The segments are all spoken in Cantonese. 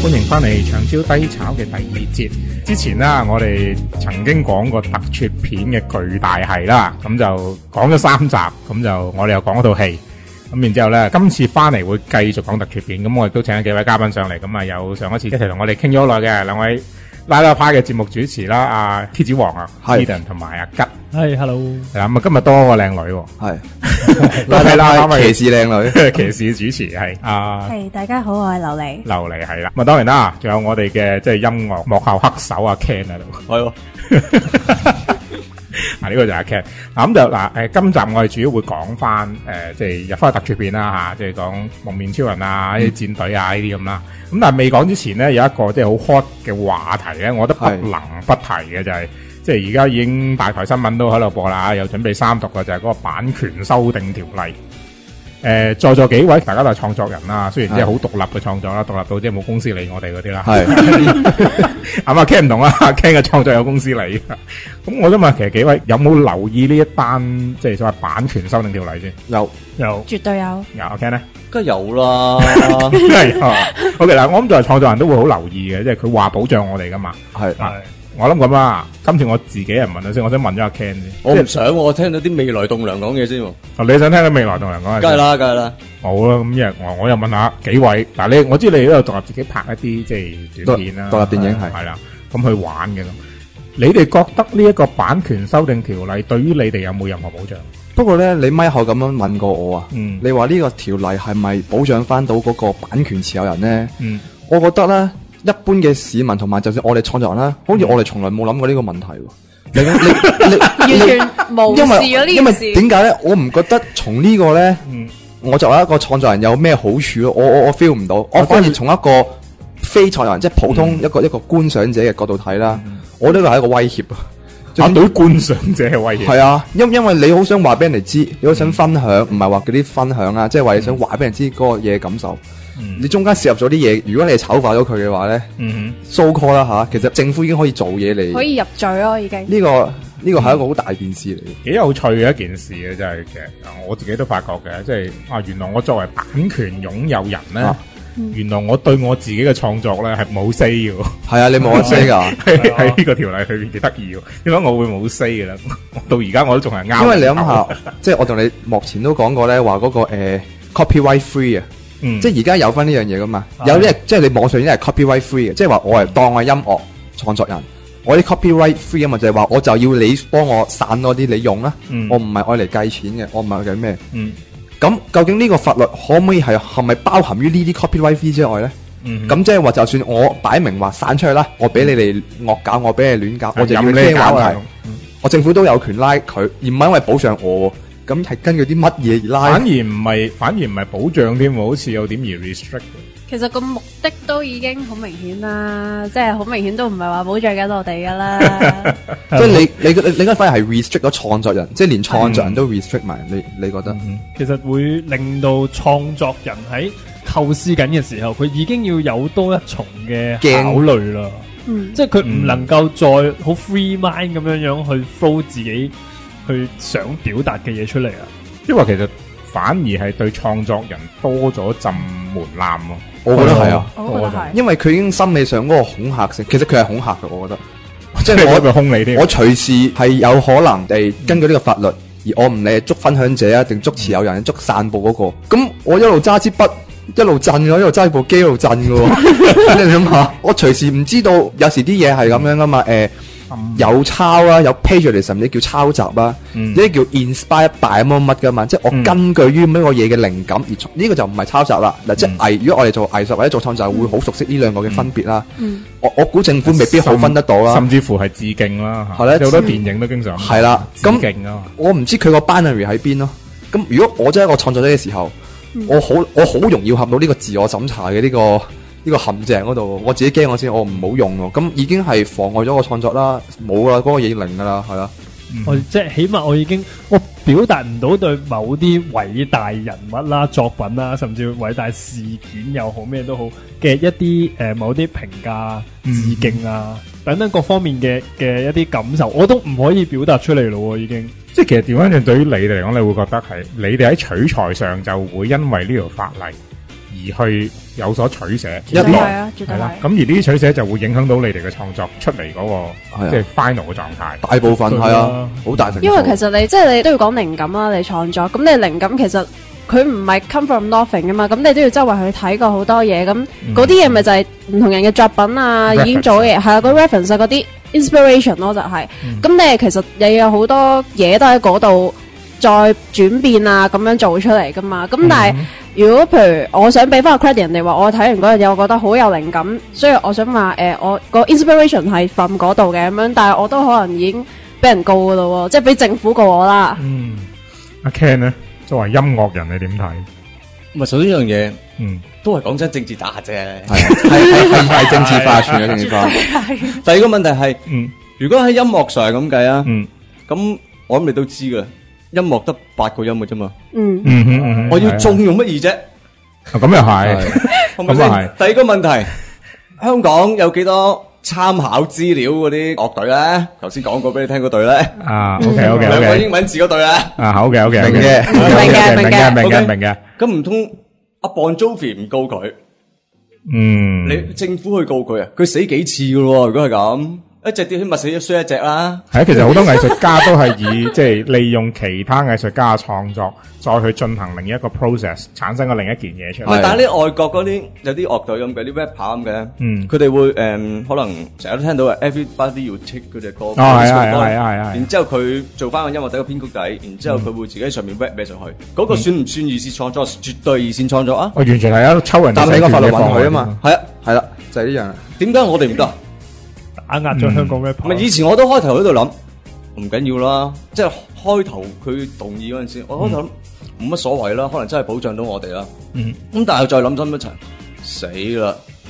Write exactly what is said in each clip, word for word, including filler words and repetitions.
歡迎翻嚟長招低炒嘅第二節。之前啦，我哋曾經講過特撮片嘅巨大系啦，咁就講咗三集，咁就我哋又講嗰套戲。咁然之後咧，今次翻嚟會繼續講特撮片，咁我亦都請咗幾位嘉賓上嚟，咁啊有上一次一齊同我哋傾咗好耐嘅兩位拉拉派嘅節目主持啦，阿蠍子王啊 Eden 同埋阿吉。 係 hello， 係啦，咁啊今日多個靚女喎， 係拉拉拉騎士靚女， 騎士主持係啊， 係大家好，我係琉璃， 琉璃係啦，咁啊當然啦，仲有我哋嘅即係音樂幕後黑手阿 Ken 喺度， 係喎。 嗱呢個就係阿 Ken，嗱咁就嗱誒，今集我哋主要會講翻誒，即係入翻特撮片啦吓，即係講蒙面超人啊、啲戰隊啊呢啲咁啦。咁但係未講之前咧，有一個即係好 hot 嘅話題咧，我覺得不能不提嘅就係，即係而家已經大台新聞都喺度播啦，又準備三讀嘅就係嗰個版權修訂條例。誒、呃，在座幾位大家都係創作人啦，雖然即係好獨立嘅創作啦，獨立到即係冇公司理我哋嗰啲啦。係，咁啊 Ken 唔同啦 ，Ken 嘅創作有公司理。咁我想問，其實幾位有冇留意呢一單即係所謂版權修訂條例先？ 有有， 絕對有。 有 Ken 咧， 梗係有啦。 係啊。OK 嗱，我諗作為創作人都會好留意嘅，即係佢話保障我哋噶嘛。係。我諗咁啦，今次我自己人問下先，我想問咗阿 Ken 先。 我唔想，我聽到啲未來棟樑講嘢先。 哦，你想聽到未來棟樑講嘢？ 梗係啦，梗係啦。 好啦，咁一我我又問下幾位，嗱你我知你都有獨立自己拍一啲即係短片啦， 獨立電影係係啦，咁去玩嘅咁。你哋覺得呢一個版權修訂條例對於你哋有冇任何保障？ 不過咧，你咪後咁樣問過我啊， 嗯， 你話呢個條例係咪保障翻到嗰個版權持有人咧？ 嗯， 我覺得咧。一般嘅市民同埋，就算我哋創作人啦，好似我哋從來冇諗過呢個問題喎。你你你完全無視咗呢件事。 因為點解咧？我唔覺得從呢個咧， 嗯， 我作為一個創作人有咩好處咯？我我我 feel 唔到。我反而從一個非創作人，即係普通一個、嗯、一個觀賞者嘅角度睇啦，嗯、我呢個係一個威脅啊！ 對於觀賞者嘅威脅係啊，因因為你好想話俾人哋知，你好想分享，唔係話嗰啲分享啊，即係話你想話俾人知嗰個嘢感受。嗯、你中間涉入咗啲嘢，如果你係醜化咗佢嘅話咧，嗯哼 ，so call 啦吓，其實政府已經可以做嘢嚟， 可以入罪咯，已經。呢、 這個呢、這個係一個好大件事嚟， 幾有趣嘅一件事嘅，真係其實我自己都發覺嘅，即係啊，原來我作為版權擁有人咧，啊、原來我對我自己嘅創作咧係冇 say 嘅。係啊， 你冇 say 噶， 喺呢個條例裏邊幾得意嘅，點解我會冇 say 嘅咧？到而家我都仲係啱。 因為你諗下，即係我同你目前都講過咧，話嗰、那個誒、呃、copyright free 啊。嗯、即係而家有翻呢樣嘢噶嘛？有啲即係你網上已經係 copyright free 嘅，即係話我係當我係音樂創作人，我啲 copyright free 啊嘛，就係話我就要你幫我散多啲你用啦，嗯、我唔係愛嚟計錢嘅，我唔係計咩？咁、嗯、究竟呢個法律可唔可以係係咪包含於呢啲 copyright free 之外咧？咁、嗯、即係話就算我擺明話散出去啦，我俾你哋惡搞，我俾你亂搞，嗯、我就要你聽話題，我政府都有權拉佢，而唔係因為保障我。咁係根據啲乜嘢而拉？反而唔係，反而唔係保障添，好似有點而 restrict。 其實個目的都已經好明顯啦，即係好明顯都唔係話保障緊我哋噶啦。 即係你你你你嗰反而係 restrict 咗創作人，即係連創作人都 restrict 埋。你你覺得？ 嗯、其實會令到創作人喺構思緊嘅時候，佢已經要有多一重嘅考慮啦。嗯，即係佢唔能夠再好 free mind 咁樣樣去 flow 自己。去想表達嘅嘢出嚟啊，因為其實反而係對創作人多咗浸門檻咯。 我覺得係啊， 我覺得係， 因為佢已經心理上嗰個恐嚇性，其實佢係恐嚇嘅，我覺得。 即係我咪兇你添。我隨時係有可能地根據呢個法律，而我唔理捉分享者啊，定捉持有人，捉散佈嗰個。咁我一路揸支筆，一路震嘅，一路揸部機一路震嘅。你諗下，我隨時唔知道，有時啲嘢係咁樣噶嘛？誒。有抄啦，有 plagiarism，你叫抄襲啦，呢啲、嗯、叫 inspire by 乜乜噶嘛，即係我根據於咩個嘢嘅靈感而呢、嗯、個就唔係抄襲啦。嗱、嗯，即係藝，如果我哋做藝術或者做創作，會好熟悉呢兩個嘅分別啦。嗯、我我估政府未必好分得到啦，甚至乎係致敬啦，係啦，有好多電影都經常係啦，致敬啊。我唔知佢個 boundary 喺邊咯。咁如果我真係一個創作者嘅時候，嗯、我好我好容易陷到呢個自我審查嘅呢、這個。呢個陷阱嗰度，我自己驚我先，我唔好用喎。咁已經係妨礙咗我創作啦，冇啦，嗰、那個嘢零噶啦，係啦。 嗯、我即係起碼我已經我表達唔到對某啲偉大人物啦、作品啦，甚至偉大事件又好咩都好嘅一啲誒、呃、某啲評價、致敬啊、嗯、等等各方面嘅嘅一啲感受，我都唔可以表達出嚟咯。已經即係其實調翻轉，對於你哋嚟講，你會覺得係你哋喺取材上就會因為呢條法例而去有所取捨， 絕對係啊，絕對係啦。 係。 咁而呢啲取捨就會影響到你哋嘅創作出嚟嗰個即係 final 嘅狀態。 大部分係啊，好大成數。 因為其實你即係你都要講靈感啦，你創作咁你靈感其實佢唔係 come from nothing 噶嘛，咁你都要周圍去睇過好多嘢，咁嗰啲嘢咪就係唔同人嘅作品啊，已經做嘅嘢係啊，嗰 reference 啊嗰啲 inspiration 咯就係，咁你其實你有好多嘢都喺嗰度再轉變啊咁樣做出嚟噶嘛，咁但係如果譬如我想俾翻個 credit 人哋話我睇完嗰樣嘢，我覺得好有靈感，所以我想話誒我個 inspiration 係 from 嗰度嘅咁樣，但係我都可能已經俾人告噶咯喎，即係俾政府告我啦。 嗯，阿 Ken 咧，作為音樂人你點睇？ 唔係首先呢樣嘢， 嗯， 都係講真政治打啫， 係係係係政治化，全係政治化。 第二個問題係， 嗯， 如果喺音樂上咁計啊， 嗯， 咁我諗你都知噶，音樂得八個音嘅啫嘛， 嗯嗯哼嗯哼， 我要中用乜嘢啫？ 咁又係， 係咪先？第二個問題，香港有幾多參考資料嗰啲樂隊咧？頭先講過俾你聽嗰隊咧， 啊 ，OK OK 兩個 OK， 英文字嗰隊咧， 啊，好嘅好嘅， 明嘅明嘅明嘅明嘅 OK 明嘅， 咁唔通阿 Bon Jovi 唔告佢？ 嗯， 你政府去告佢啊？佢死幾次噶咯？如果係咁，一隻碟起碼死咗衰一隻啦。 係啊，其實好多藝術家都係以即係利用其他藝術家嘅創作，再去進行另一個 process，產生個另一件嘢出嚟。 唔係，但係呢外國嗰啲有啲樂隊咁嘅，啲 rapper 咁嘅， 嗯佢哋會誒可能成日都聽到啊 Everybody You Take 嗰隻歌，哦係啊係啊係啊係啊然之後佢做翻個音樂底個編曲底，然之後佢會自己喺上面 rap 咩上去，嗰個算唔算二線創作？絕對二線創作啊！ 我完全係喺度抽人哋但係個法律允寫權嘅許啊嘛， 係啊， 係啦，就係呢樣。 點解我哋唔得？ 打壓咗香港 rap。 唔係以前我都開頭喺度諗，唔緊要啦，即係開頭佢動議嗰陣時，我開頭諗冇乜所謂啦，可能真係保障到我哋啦。 嗯， 咁但係再諗深一層，死啦！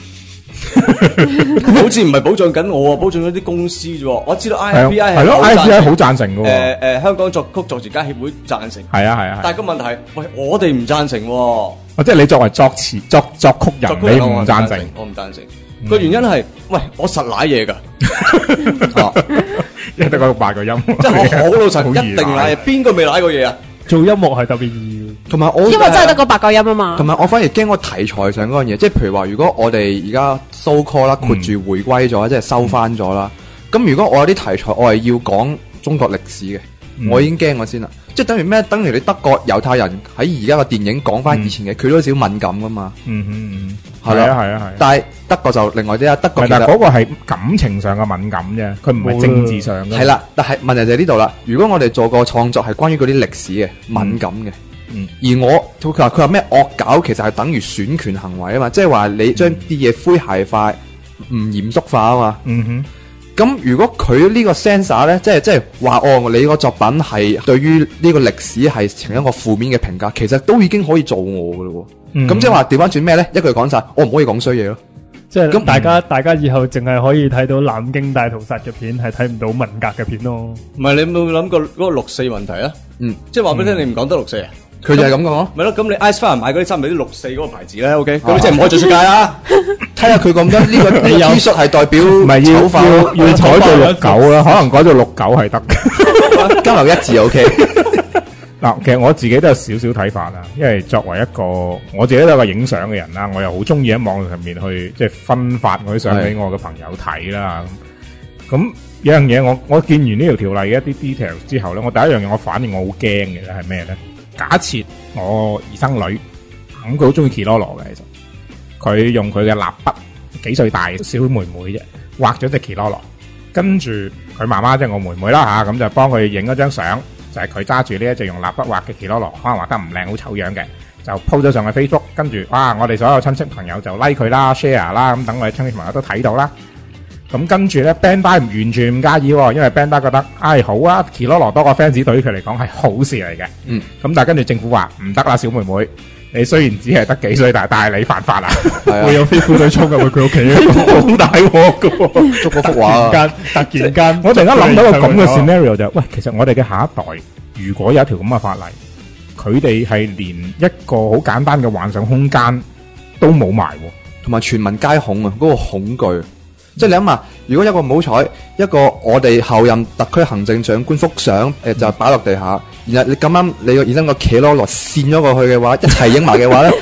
好似唔係保障緊我啊，保障咗啲公司啫喎。我知道 I F B I 係咯好 ，I F B I 好贊贊成嘅喎。 誒誒，香港作曲作詞家協會贊成， 係啊係啊係。 但係個問題係，喂，我哋唔贊成喎。 哦，即係你作為作詞作作曲人，你唔贊成？ 我唔贊成。個原因係，喂，我實舐嘢㗎， 因為得嗰八個音， 即係我好老實， 好易一定舐嘢。邊個未舐過嘢啊？ 做音樂係特別易， 同埋我因為真係得嗰八個音啊嘛。 同埋我反而驚個題材上嗰樣嘢，即係譬如話，如果我哋而家 so call 啦，括住回歸咗，即係收翻咗啦。咁如果我有啲題材，我係要講中國歷史嘅，我已經驚我先啦。即係等於咩？等於你德國猶太人喺而家個電影講翻以前嘅，佢都有少敏感噶嘛。 嗯嗯嗯， 係啦係啊係啊係。 但係德國就另外啲啦，德國但係嗰個係感情上嘅敏感啫，佢唔係政治上嘅。 係啦，但係問題就係呢度啦。如果我哋做個創作係關於嗰啲歷史嘅敏感嘅， 嗯， 而我佢話佢話咩惡搞，其實係等於選權行為啊嘛，即係話你將啲嘢詼諧化、唔嚴肅化啊嘛。 嗯哼。 咁如果佢呢個 sensor 咧，即係即係話哦，你個作品係對於呢個歷史係呈一個負面嘅評價，其實都已經可以做我噶咯。咁、嗯、即係話調翻轉咩咧？一句講晒，我唔可以講衰嘢咯。 即係咁，大家、嗯、大家以後淨係可以睇到南京大屠殺嘅片，係睇唔到文革嘅片咯。 唔係，你有冇諗過嗰個六四問題啊？ 嗯， 即係話俾你聽，你唔講得六四啊？ 佢就係咁講咯。 咪咯，咁你 Ice Fire 買嗰啲衫咪啲六四嗰個牌子咧 ？OK，咁你即係唔可以着出街啦。 睇下佢咁多呢個 T 恤係代表唔係要醜要要改到六九啦，可能改到六九係得嘅， 交流一致 OK。 嗱，其實我自己都有少少睇法啦，因為作為一個我自己都係個影相嘅人啦，我又好中意喺網上面去即係分發我啲相俾我嘅朋友睇啦。咁有樣嘢我我見完呢條條例嘅一啲 details 之後咧，我第一樣嘢我反應我好驚嘅咧係咩咧？假設我兒生女咁佢好中意 Kilolo 嘅，其實佢用佢嘅蠟筆幾歲大小妹妹啫，畫咗隻 Kilolo，跟住佢媽媽即係我妹妹啦吓，咁就幫佢影咗張相，就係佢揸住呢一隻用蠟筆畫嘅 Kilolo，可能畫得唔靚好醜樣嘅，就 po 咗上去 Facebook， 跟住哇我哋所有親戚朋友就 like 佢啦 share 啦，咁等我哋親戚朋友都睇到啦。咁跟住咧 Bandai 完全唔介意喎，因為 Bandai 覺得唉、哎、好啊 Kilolo 多個 fans 對於佢嚟講係好事嚟嘅。嗯，咁但係跟住政府話唔得啦，小妹妹。你雖然只係得幾歲大，但係你犯法啦，會有飛虎隊衝入去佢屋企，好大鑊噶， 捉嗰幅畫。 突然間，突然間， 我突然間諗到個咁嘅 scenario 就，喂，其實我哋嘅下一代，如果有一條咁嘅法例，佢哋係連一個好簡單嘅幻想空間都冇埋， 同埋全民皆恐啊！嗰、那個恐懼，即係你諗下，如果一個唔好彩，一個我哋後任特區行政長官幅相，誒、呃、就擺落地下。然後你咁啱你個醫生個企攞落跣咗過去嘅話，一齊影埋嘅話咧，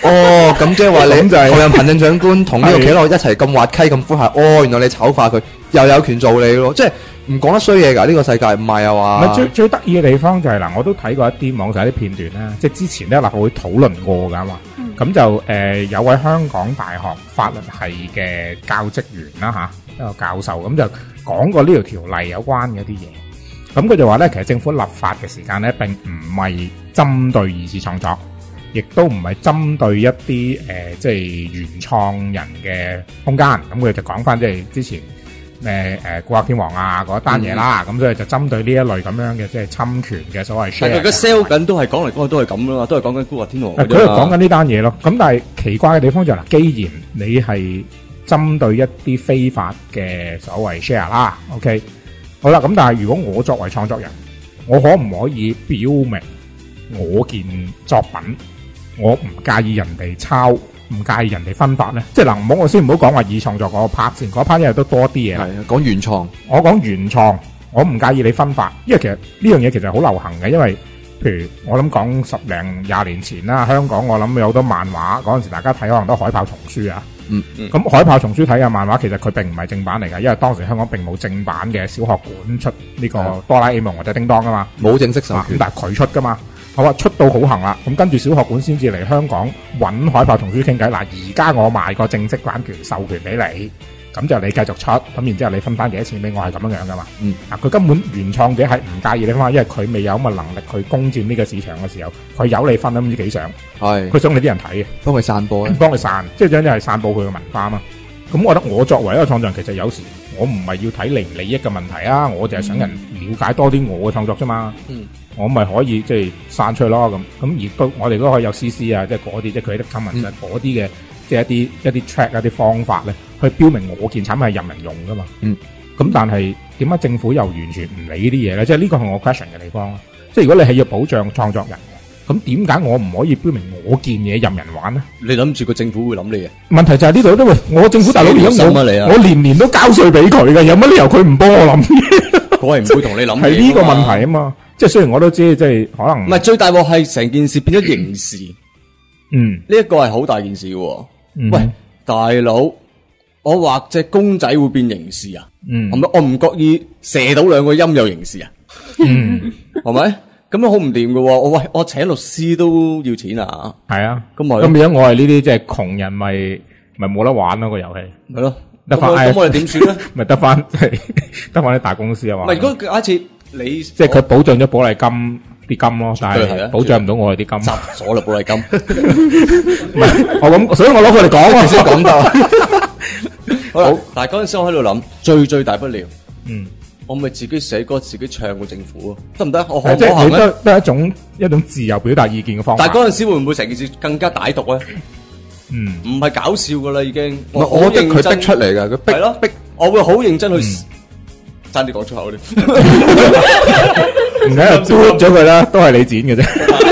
哦，咁即係話你咁就係候任行政長官同呢個企樂一齊咁滑稽咁呼下，哦，原來你醜化佢，又有權做你咯，即係唔講得衰嘢㗎，呢個世界唔係啊唔係嘛。 最最得意嘅地方就係、嗱，我都睇過一啲網上啲片段啦，即係之前咧立法會討論過㗎嘛。咁、就誒、呃、有位香港大學法律系嘅教職員啦嚇，一個教授咁就講過呢條條例有關嘅一啲嘢。咁佢就話咧，其實政府立法嘅時間咧並唔係針對二次創作，亦都唔係針對一啲誒、呃、即係原創人嘅空間。咁佢就講翻即係之前誒誒古惑天王啊嗰單嘢啦。咁、嗯、所以就針對呢一類咁樣嘅即係侵權嘅所謂 share。 但係佢 sell 緊都係講嚟講去都係咁啦嘛，都係講緊古惑天王。 佢係講緊呢單嘢咯。咁但係奇怪嘅地方就係、是、嗱，既然你係針對一啲非法嘅所謂 share 啦 ，OK。好啦，咁但係如果我作為創作人，我可唔可以表明我件作品我唔介意人哋抄，唔介意人哋分發咧？即係嗱，唔好我先唔好講話以創作嗰個 part 先，嗰 part 因為都多啲嘢。 係啊，講原創， 我講原創，我唔介意你分發，因為其實呢樣嘢其實好流行嘅，因為譬如我諗講十零廿年前啦，香港我諗有好多漫畫嗰陣時，大家睇可能都海豹叢書啊。 嗯， 咁海豹叢書睇嘅漫畫其實佢並唔係正版嚟㗎，因為當時香港並冇正版嘅小學館出呢個哆啦 A 夢或者叮當㗎嘛， 冇正式授權， 咁但係佢出㗎嘛。好啊，出到好行啦，咁跟住小學館先至嚟香港揾海豹叢書傾偈。嗱，而家我賣個正式版權授權俾你，咁就你繼續出，咁然之後你分翻幾多錢俾我，係咁樣樣㗎嘛。嗯，嗱，佢根本原創者係唔介意你分翻，因為佢未有咁嘅能力去攻佔呢個市場嘅時候，佢有你分都唔知幾想。 係， 佢想你啲人睇嘅， 幫佢散播咧， 幫佢散，即係總之係散播佢嘅文化嘛。咁我覺得我作為一個創作人，其實有時我唔係要睇利唔利益嘅問題啊，我就係想人了解多啲我嘅創作啫嘛。嗯，我咪可以即係散出去咯咁。咁而都我哋都可以有 C C 啊，即係嗰啲即係佢啲 comment 嗰啲嘅，即係一啲一啲 track 一啲方法咧，去標明我件產品係任人用噶嘛。嗯，咁但係點解政府又完全唔理呢啲嘢咧？即係呢個係我 question 嘅地方。即係如果你係要保障創作人，咁點解我唔可以標明我件嘢任人玩呢？ 你諗住個政府會諗你嘅？ 問題就係呢度，因為我政府大佬而家我我年年都交稅俾佢嘅，有乜理由佢唔幫我諗嘢？ 我係唔會同你諗嘢。 係呢個問題啊嘛，即係雖然我都知，即係可能唔係最大鑊係成件事變咗刑事。 嗯， 呢一個係好大件事嘅。喂，大佬，我畫隻公仔會變刑事啊？嗯，係咪？我唔覺意射到兩個音有刑事啊？嗯，係咪？咁樣好唔掂嘅喎，我喂我請律師都要錢啊！ 係啊， 咁咪咁而家我係呢啲即係窮人，咪咪冇得玩咯個遊戲， 係咯， 得翻咁我哋點算咧？ 咪得翻得翻啲大公司啊嘛。 唔係，如果假設你即係佢保障咗寶麗金啲金咯，但係保障唔到我哋啲金， 執咗啦寶麗金。 唔係我咁，所以我攞佢嚟講啊，先講到。 好，但係嗰陣時我喺度諗，最最大不了， 嗯。 我咪自己寫歌，自己唱個政府啊，得唔得？我可唔即係你都可行咧？ 都係一種一種自由表達意見嘅方法。 但係嗰陣時會唔會成件事更加歹毒咧？ 嗯， 唔係搞笑噶啦，已經。 我我覺得佢逼出嚟噶，佢逼係咯逼，我會好認真去爭啲講出口啲。 唔緊要，嘟咗佢啦，都係你剪嘅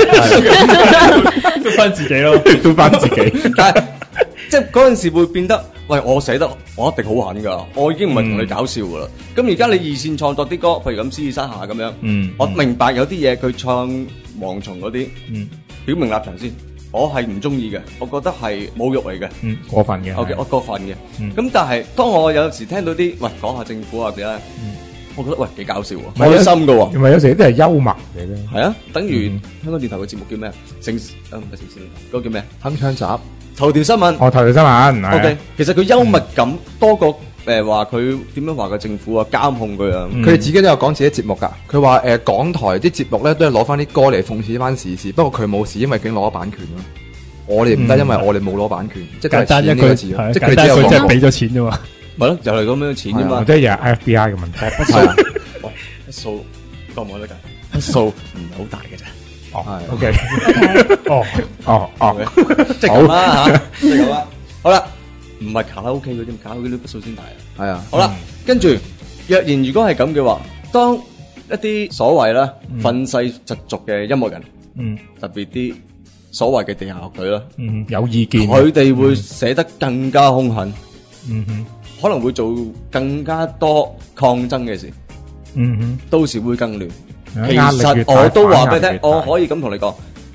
啫， 都翻自己咯， 都翻自己。 但係即係嗰陣時會變得，喂，我寫得我一定好狠噶，我已經唔係同你搞笑噶啦。咁而家你二線創作啲歌，譬如咁《獅子山下》咁樣，嗯，我明白有啲嘢佢唱《蝗蟲》嗰啲，嗯，表明立場先，我係唔中意嘅，我覺得係侮辱嚟嘅， 嗯，過分嘅 ，OK，我過分嘅，咁但係當我有時聽到啲喂講下政府啊啲咧，我覺得喂幾搞笑喎，開心噶喎， 唔係有時啲係幽默嚟嘅， 係啊，等於香港電台嘅節目叫咩啊？城啊唔係城市，嗰個叫咩？ 鏗鏘集。 頭條新聞， 哦，頭條新聞 ，OK，其實佢幽默感多過誒話佢點樣話個政府啊監控佢啊， 佢哋自己都有講自己節目㗎。佢話誒港台啲節目咧都係攞翻啲歌嚟諷刺翻時事，不過佢冇事，因為已經攞咗版權咯。我哋唔得，因為我哋冇攞版權，即係單一個字，即係佢只有即係俾咗錢啫嘛。 咪咯，又係咁樣錢啫嘛， 即係又係 F B I 嘅問題。 係啊，數講唔講得㗎？數唔係好大嘅啫。 哦，OK，哦，哦，哦， 即係咁啦吓，即係咁啦。好啦，唔係卡拉 OK 嗰啲，卡拉 OK 啲筆數先大啊。 係啊， 好啦，跟住若然如果係咁嘅話，當一啲所謂啦憤世嫉俗嘅音樂人，嗯，特別啲所謂嘅地下樂隊啦， 嗯，有意見， 佢哋會寫得更加兇狠， 嗯哼， 可能會做更加多抗爭嘅事，嗯哼，到時會更亂。其實我都話俾你聽，我可以咁同你講，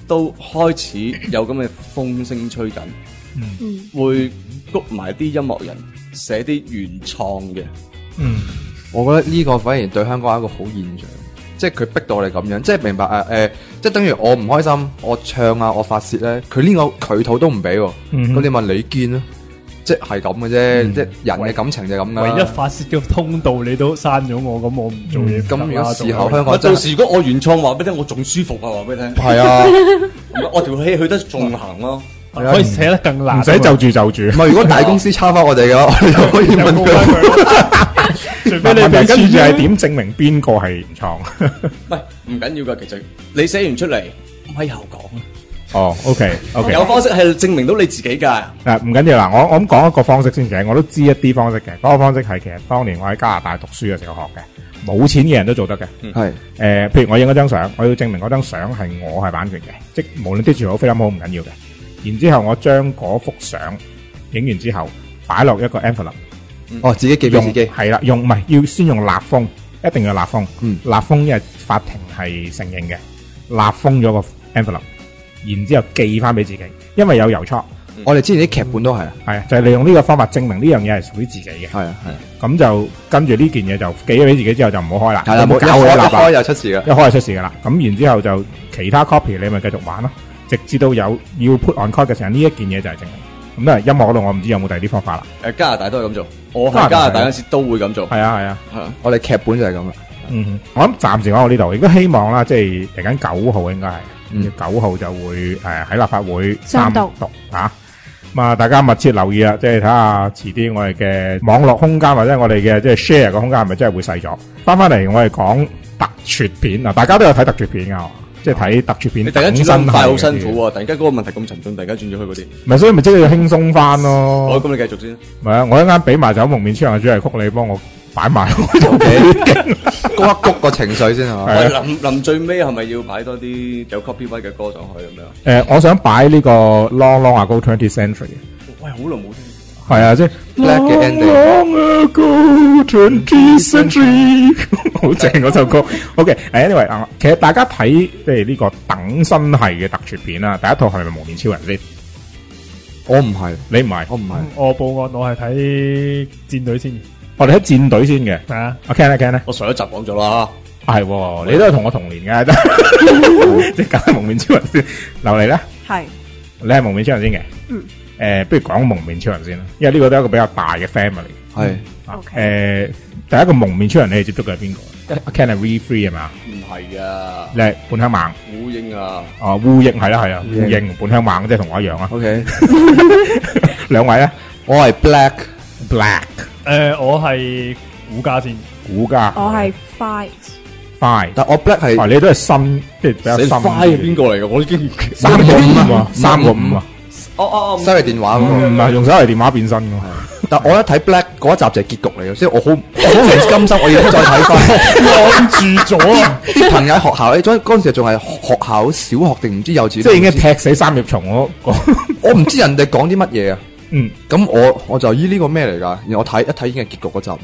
都開始有咁嘅風聲吹緊， 嗯， 會谷埋啲音樂人寫啲原創嘅。 嗯， 我覺得呢個反而對香港係一個好現象，即係佢逼到我哋咁樣，即係明白誒誒、呃呃，即係等於我唔開心，我唱啊，我發泄咧，佢呢個渠道都唔俾喎，咁、 嗯、 你問李健啦。即係咁嘅啫，嗯、即係人嘅感情就係咁噶。 唯一發泄嘅通道你都刪咗我，咁我唔做嘢。 咁、嗯、如果事後香港到時如果我原創話俾你聽，我仲舒服啊！話俾你聽。 係啊， 我條氣去得仲行咯， 可以寫得更難， 唔使就住就住。 唔係，如果大公司抄翻我哋嘅話，我哋就可以問佢。 除非你俾跟住係點證明邊個係原創？ 唔係唔緊要噶，其實你寫完出嚟，咪後講。 哦 ，OK OK， 有方式係證明到你自己噶。 嗱，唔緊要啦，我我咁講一個方式先嘅，我都知一啲方式嘅。嗰個方式係其實當年我喺加拿大讀書嘅時候學嘅，冇錢嘅人都做得嘅。 係誒，譬如我影嗰張相，我要證明嗰張相係我係版權嘅，即係無論 digital 好菲林好唔緊要嘅。然之後我將嗰幅相影完之後擺落一個 envelope， 哦，自己寄俾自己係啦，用唔係要先用立封，一定要立封。 嗯， 立封因為法庭係承認嘅，立封咗個 envelope。然之後寄翻俾自己，因為有郵戳。 我哋之前啲劇本都係啊， 係啊，就係利用呢個方法證明呢樣嘢係屬於自己嘅。 係啊係啊， 咁就跟住呢件嘢就寄咗俾自己之後就唔好開啦。 係啦，冇搞佢立一開就出事噶， 一開就出事噶啦。咁然之後就其他 copy 你咪繼續玩咯，直至到有要 put on code 嘅時候，呢一件嘢就係證明。咁都係音樂嗰度，我唔知有冇第二啲方法啦。 誒，加拿大都係咁做，我喺加拿大嗰時都會咁做。 係啊係啊， 係啊， 我哋劇本就係咁啦。 嗯，我諗暫時講到呢度，亦都希望啦，即係嚟緊九號應該係。九、嗯、號就會誒喺、呃、立法會三讀啊，咁啊大家密切留意啦，即係睇下遲啲我哋嘅網絡空間或者我哋嘅即係 share 嘅空間係咪真係會細咗？翻翻嚟我哋講特撮片啊，大家都有睇特撮片噶，即係睇特撮片。 你突然間轉得快好辛苦喎，突然間嗰個問題咁沉重，突然間轉咗去嗰啲。 唔係，所以咪即係要輕鬆翻咯。 好，咁你繼續先。 唔係啊，我一陣間俾埋就蒙面超人嘅主題曲，你幫我擺埋， 谷一谷個情緒先係嘛？ 喂，臨臨最尾係咪要擺多啲有 copyright 嘅歌上去咁誒， 樣？ 我想擺呢個 Long Long Ago twentieth Century。 喂，好耐冇聽。 係啊，即係 Black 嘅 ending。 Long Ago twentieth Century，好正嗰首歌。OK，anyway 啊，其實大家睇即係呢個等身系嘅特撮片啦，第一套係咪蒙面超人先？ 我唔係， 你唔係， 我唔係。 我報案，我係睇戰隊先。 我哋睇戰隊先嘅， 係啊， 阿 Ken 咧 Ken 咧， 我上一集講咗啦， 係，你都係同我同年嘅，即係揀蒙面超人先。留嚟咧， 係， 你係蒙面超人先嘅， 嗯， 誒，不如講蒙面超人先啦，因為呢個都係一個比較大嘅 family， 係， 誒，第一個蒙面超人你係接觸嘅係邊個？阿 Ken 係 V three 係嘛？ 唔係啊， 你係半香猛， 烏蠅啊， 哦，烏蠅係啦係啊，烏蠅半香猛即係同我一樣啊。 OK， 兩位咧， 我係 Black Black。 誒，我係古家先， 古家， 我係 Fight Fight， 但我 Black 係， 你都係新，即係比較新。 Fight 係邊個嚟㗎？我已經三個五啊，三個五啊， 哦哦， 收嚟電話唔係用手提電話變身㗎。 但我一睇 Black 嗰一集就係結局嚟嘅，所以我好我好唔甘心，我要再睇翻。 按住咗啊！ 啲朋友喺學校咧，嗰嗰陣時仲係學校小學定唔知幼稚園， 即係已經踢死三葉蟲嗰個。 我唔知人哋講啲乜嘢啊。 嗯， 咁我我就依呢個咩嚟噶？然後我睇一睇已經係結局嗰集，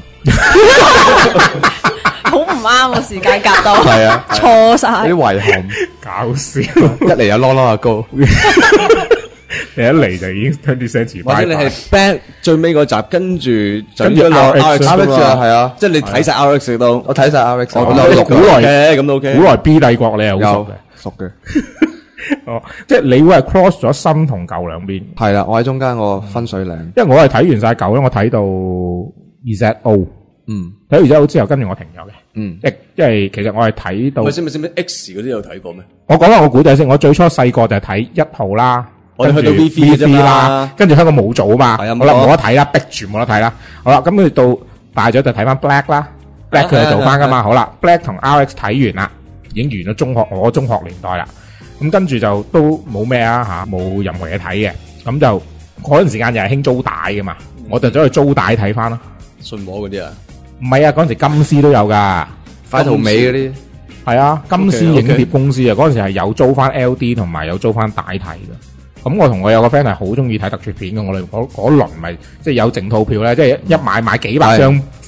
好唔啱喎，時間夾到， 係啊， 錯晒， 有啲遺憾， 搞笑。 一嚟有啷啷阿高， 你一嚟就已經聽啲聲詞， 或者你係 back 最尾嗰集，跟住跟住 R X R X 啊，係啊， 即係你睇晒 R X 都， 我睇晒 R X， 我古來嘅咁都 OK， 古來 B 帝國你係好熟嘅， 熟嘅。 哦，即係你會係 cross 咗新同舊兩邊， 係啦，我喺中間個分水嶺， 因為我係睇完晒舊咧，我睇到 Z O， 嗯， 睇完 Z O 之後，跟住我停咗嘅， 嗯， 即因為其實我係睇到， 咪先咪先咪 X 嗰啲有睇過咩？ 我講下我古仔先，我最初細個就係睇一號啦， 我哋去到 V V 啫嘛， 跟住香港冇組嘛， 係啊， 好啦冇得睇啦，逼住冇得睇啦，好啦，咁跟住到大咗就睇翻 Black 啦 ，Black 佢係做翻噶嘛，好啦 ，Black 同 R X 睇完啦，已經完咗中學我中學年代啦。咁跟住就都冇咩啊吓，冇任何嘢睇嘅。咁就嗰陣時間又係興租帶噶嘛，我就走去租帶睇翻咯。 信和嗰啲啊， 唔係啊，嗰陣時金絲都有噶， 快圖美嗰啲係啊，金絲影碟公司啊，嗰陣時係有租翻 L D 同埋有租翻帶睇嘅。咁我同我有個 friend 係好中意睇特撮片嘅，我哋嗰嗰輪咪即係有整套票咧，即係一買買幾百張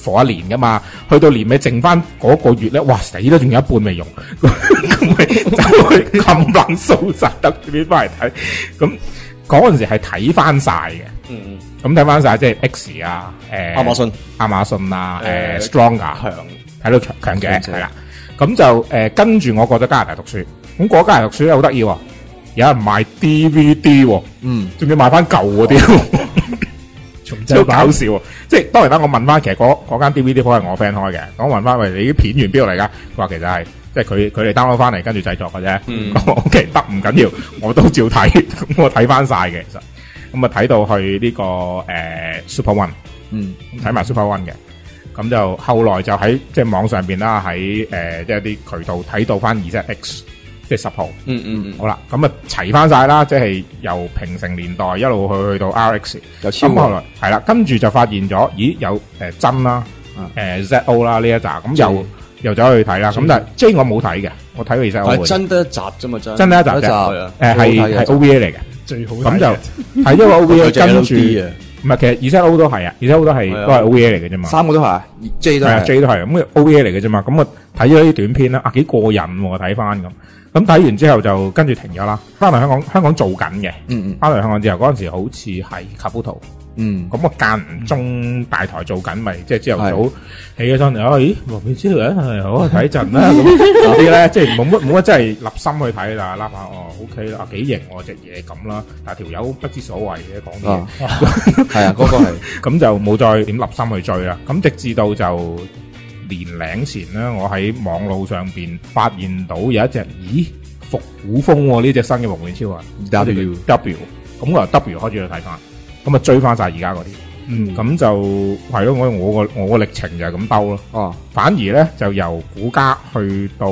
火一年噶嘛，去到年尾剩翻嗰個月咧，哇死啦，仲有一半未用，咁咪就去冚唪掃晒特別翻嚟睇，咁嗰陣時係睇翻晒嘅，嗯嗯，咁睇翻晒即係 X 啊，誒亞馬遜亞馬遜啊，誒 Stronger 強睇到強強嘅係啦，咁就誒跟住我過咗加拿大讀書，咁過加拿大讀書咧好得意喎。有人賣 D V D 喎，嗯，仲要賣翻舊嗰啲，超搞笑喎！即係當然啦，我問翻其實嗰嗰間 D V D 鋪係我 friend 開嘅，我問翻喂，你啲片源邊度嚟㗎？佢話其實係即係佢佢哋 download 翻嚟跟住製作嘅啫。嗯，咁 OK 得唔緊要，我都照睇，咁我睇翻晒嘅其實，咁啊睇到去呢個誒 Super One，嗯，睇埋 Super One 嘅，咁就後來就喺即係網上邊啦，喺誒即係啲渠道睇到翻 Z X。即係十號，嗯嗯嗯，好啦，咁啊齊翻晒啦，即係由平成年代一路去去到 R X， 有超後來係啦，跟住就發現咗，咦有誒真啦，誒 Z O 啦呢一集，咁又又走去睇啦，咁但係 J 我冇睇嘅，我睇過 Z O，係真得一集啫嘛，真真得一集啫，誒係係 O V A 嚟嘅，最好咁就係因為 O V A 跟住，唔係其實 Z O 都係啊 ，Z O 都係都係 O V A 嚟嘅啫嘛， 三個都係 ，J 都係 J 都係，咁 O V A 嚟嘅啫嘛，咁我睇咗啲短片啦，啊幾過癮喎，睇翻咁。咁睇完之後就跟住停咗啦，翻嚟香港香港做緊嘅，嗯嗯，翻嚟香港之後嗰陣時好似係卡布圖，嗯，咁我間唔中大台做緊，咪即係朝頭早起咗身，啊咦，無面超人係好睇陣啦，咁嗰啲咧即係冇乜冇乜真係立心去睇啦，拉下哦 OK 啦，幾型喎隻嘢咁啦，但係條友不知所謂嘅講嘢， 係啊嗰個係， 咁就冇再點立心去追啦，咁直至到就。年零前咧，我喺網路上邊發現到有一隻，咦，復古風喎呢隻新嘅蒙面超人 W W， 咁我由 W 開始去睇翻，咁啊追翻晒而家嗰啲，嗯，咁就係咯，我我個我個歷程就係咁兜咯，哦，反而咧就由古家去到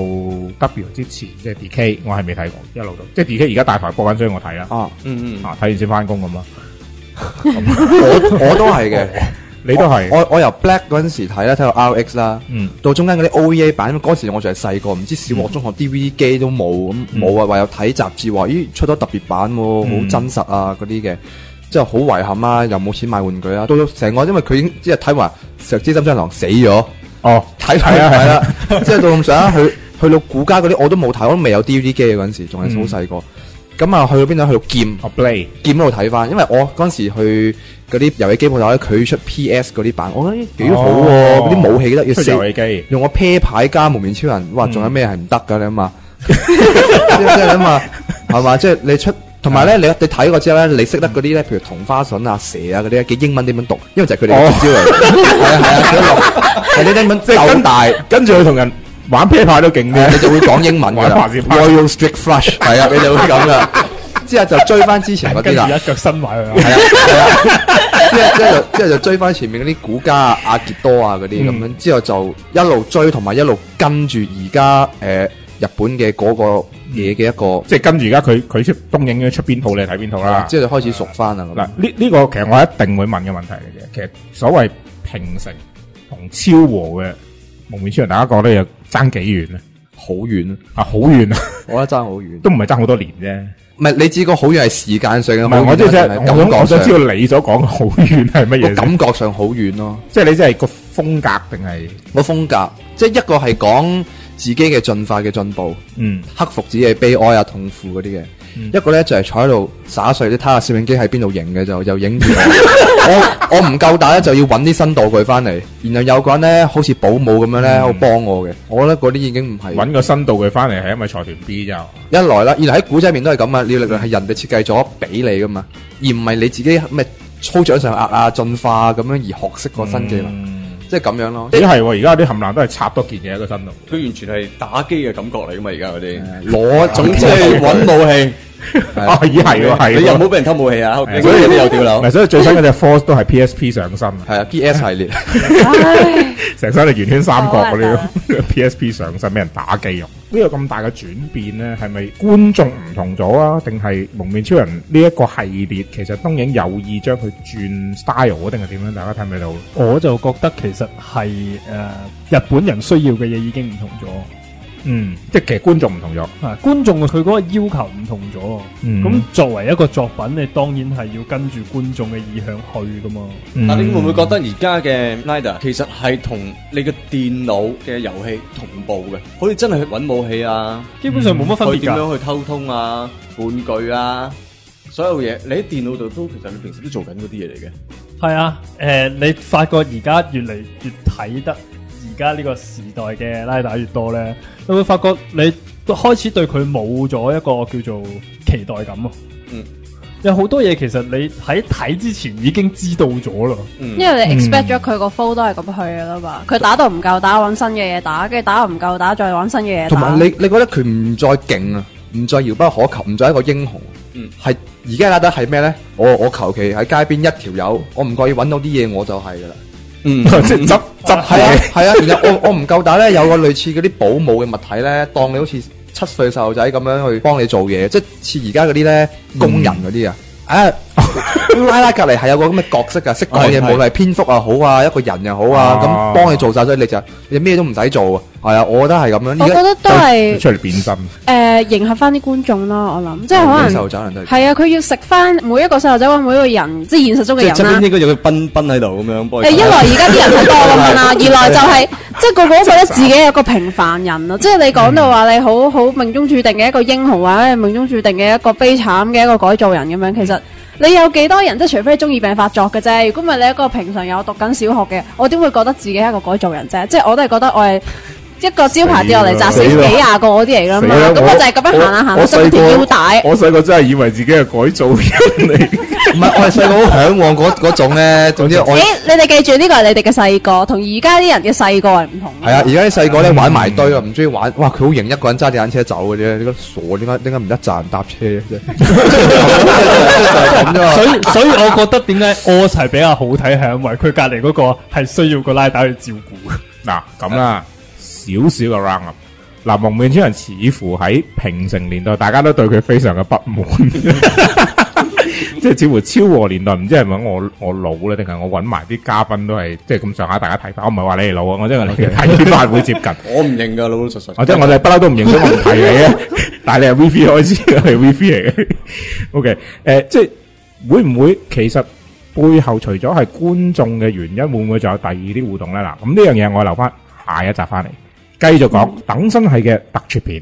W 之前，即係 D K， 我係未睇過，一路都，即係 D K 而家大台播緊，所以我睇啦，哦，嗯嗯，啊睇完先翻工咁咯， 我我都係嘅。 你都係， 我我由 Black 嗰陣時睇啦，睇到 R X 啦，嗯，到中間嗰啲 O V A 版，因為嗰時我仲係細個，唔知小學、中學 D V D 機都冇，咁冇啊，唯有睇雜誌話，咦出咗特別版喎，好真實啊嗰啲嘅，即係好遺憾啊，又冇錢買玩具啦，到咗成個，因為佢已經即係睇話石之森張郎死咗，哦，睇睇啊係啦，即係到咁上下去去到古家嗰啲我都冇睇，我都未有 D V D 機嗰陣時，仲係好細個。咁啊，去到邊度？去到劍，哦 Blade，劍嗰度睇翻，因為我嗰陣時去嗰啲遊戲機鋪頭咧，佢出 P S 嗰啲版，我覺得幾好喎，嗰啲武器得要四遊戲機，用個啤牌加蒙面超人，哇！仲有咩係唔得㗎你啊嘛？即係啊嘛，係嘛？即係你出，同埋咧，你你睇過之後咧，你識得嗰啲咧，譬如同花筍啊、蛇啊嗰啲，嘅英文點樣讀？因為就係佢哋嘅招嚟，係啊係啊，係啲英文夠大， 跟住佢同人。玩啤牌都勁啲， 你就會講英文噶啦。Royal Strict Flush 係啊，你就會咁噶。之後就追翻之前嗰啲啦， 一腳伸埋去。 係啊係啊，之後之後之後就追翻前面嗰啲古家啊、阿傑多啊嗰啲咁樣。之後就一路追同埋一路跟住而家誒日本嘅嗰個嘢嘅一個， 即係跟住而家佢佢出東映出邊套你睇邊套啦。 之後就開始熟翻啦。嗱呢呢個其實我一定會問嘅問題嚟嘅。其實所謂平成同昭和嘅蒙面超人，大家覺得有爭幾遠啊？ 好遠啊！ 啊，好遠啊！ 我覺得爭好遠， 都唔係爭好多年啫。 唔係你知個好遠係時間上嘅， 唔係我即係感覺上，我想知道你所講嘅好遠係乜嘢？ 感覺上好遠咯， 即係你即係個風格定係個風格？即係一個係講自己嘅進化嘅進步，嗯，克服自己嘅悲哀啊、痛苦嗰啲嘅。嗯、一個咧就係、是、坐喺度耍帥，你睇下攝影機喺邊度影嘅就又影住我，我唔夠膽咧就要揾啲新道具翻嚟，然後有個人咧好似保姆咁樣咧，好幫我嘅。我覺得嗰啲已經唔係揾個新道具翻嚟，係因為財團 B 就一來啦，二來喺古仔面都係咁啊，你力量係人哋設計咗俾你噶嘛，而唔係你自己咩操掌上壓啊、進化咁樣而學識個新技能。嗯即係咁樣咯， 咦係喎！而家啲冚唪唥都係插多件嘢喺個身度， 佢完全係打機嘅感覺嚟噶嘛！而家嗰啲攞，總之係揾武器。 啊，咦係喎，係你又唔好俾人偷武器啊！所以你又掉樓。 唔係，所以最新嗰隻 Force 都係 P S P 上身， 係啊 P S 系列， 成身係圓圈三角嗰啲 P S P 上身，俾人打機用。呢個咁大嘅轉變咧，係咪觀眾唔同咗啊？定係蒙面超人呢一個系列，其實東映有意將佢轉 style 定係點樣？大家睇唔睇到？ 我就覺得其實係誒、呃、日本人需要嘅嘢已經唔同咗。 嗯，即係其實觀眾唔同咗， 啊，觀眾佢嗰個要求唔同咗。咁、嗯、作為一個作品，你當然係要跟住觀眾嘅意向去噶嘛。 嗯、但你會唔會覺得而家嘅 Rider 其實係同你嘅電腦嘅遊戲同步嘅？好似真係去揾武器啊， 基本上冇乜分別㗎。 佢點樣去溝通啊？玩具啊，所有嘢你喺電腦度都其實你平時都做緊嗰啲嘢嚟嘅。 係啊，誒、呃，你發覺而家越嚟越睇得而家呢個時代嘅拉打越多咧，你會發覺你都開始對佢冇咗一個叫做期待感啊。嗯，有好多嘢其實你喺睇之前已經知道咗啦。 嗯，因為你 expect 咗佢個 flow 都係咁去嘅啦嘛。佢打到唔夠打，揾新嘅嘢打，跟住打到唔夠打，再揾新嘅嘢打。 同埋你你覺得佢唔再勁啊？唔再遙不可及，唔再一個英雄。嗯，係而家打得係咩咧？我我求其喺街邊一條友，我唔覺意揾到啲嘢，我就係噶啦。嗯，即係執執係啊係啊。然後我我唔夠打咧，有個類似嗰啲保姆嘅物體咧，當你好似七歲細路仔咁樣去幫你做嘢，即係似而家嗰啲咧工人嗰啲啊。啊，拉拉隔籬係有個咁嘅角色噶，識講嘢，無論係蝙蝠又好啊，一個人又好啊，咁幫你做晒，所以你就你咩都唔使做啊。係啊，我覺得係咁樣。 我覺得都係出嚟變身。 誒，迎合翻啲觀眾咯，我諗，即係可能係啊，佢要食翻每一個細路仔或每一個人，即係現實中嘅人啦。 即係側邊應該有個賓賓喺度咁樣幫。誒， 一來而家啲人好多咁樣啦，二來就係即係個個都覺得自己係一個平凡人咯。即係你講到話你好好命中注定嘅一個英雄，或者命中注定嘅一個悲慘嘅一個改造人咁樣，其實。你有幾多人即係除非中二病發作嘅啫，如果唔係你一個平常有讀緊小學嘅，我點會覺得自己係一個改造人啫？即係我都係覺得我係一個招牌跌落嚟砸死幾廿個嗰啲嚟㗎嘛，咁我就係咁樣行下行下，伸條腰帶。 我細個真係以為自己係改造人嚟， 唔係我係細個好嚮往嗰嗰種咧。總之我， 誒，你哋記住呢個係你哋嘅細個，同而家啲人嘅細個係唔同。 係啊，而家啲細個咧玩埋堆啊，唔中意玩。哇，佢好型，一個人揸電單車走嘅啫。你個傻點解點解唔一紮人搭車嘅啫？咁啫。 所以所以我覺得點解我係比較好睇，係因為佢隔離嗰個係需要個拉打去照顧。 嗱咁啦。少少嘅 round up，嗱，蒙面超人似乎喺平成年代，大家都對佢非常嘅不滿，即係似乎超和年代，唔知係咪我我老咧，定係我揾埋啲嘉賓都係即係咁上下，大家睇法。我唔係話你哋老啊，我即係你哋睇法會接近。 我唔認噶，老老實實。 或者我哋不嬲都唔認，所以我唔提你嘅。但係你係 V V 開始，係 V V 嚟嘅。OK， 誒，即係會唔會其實背後除咗係觀眾嘅原因，會唔會仲有第二啲互動咧？嗱，咁呢樣嘢我留翻下一集翻嚟。繼續講等身系嘅特撮片。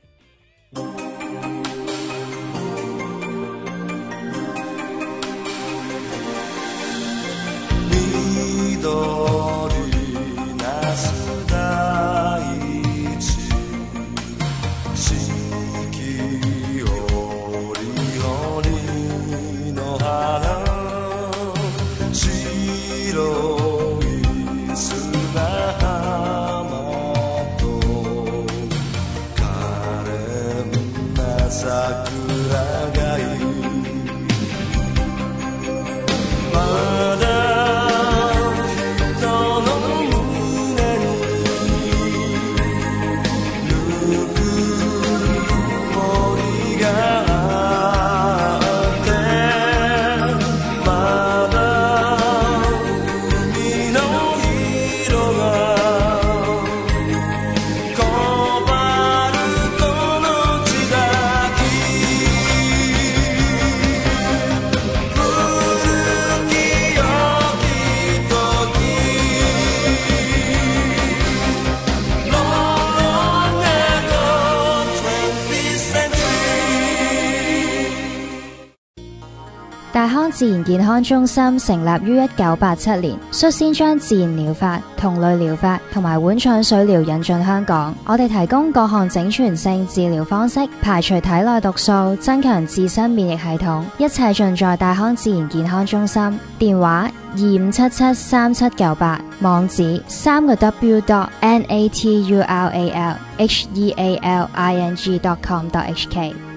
大康自然健康中心成立於一九八七年，率先將自然療法、同類療法同埋碗腸水療引進香港。我哋提供各項整全性治療方式，排除體內毒素，增強自身免疫系統，一切盡在大康自然健康中心。電話二五七七三七九八，網址三個 w dot n a t u r a l h e a l i n g dot com dot h k。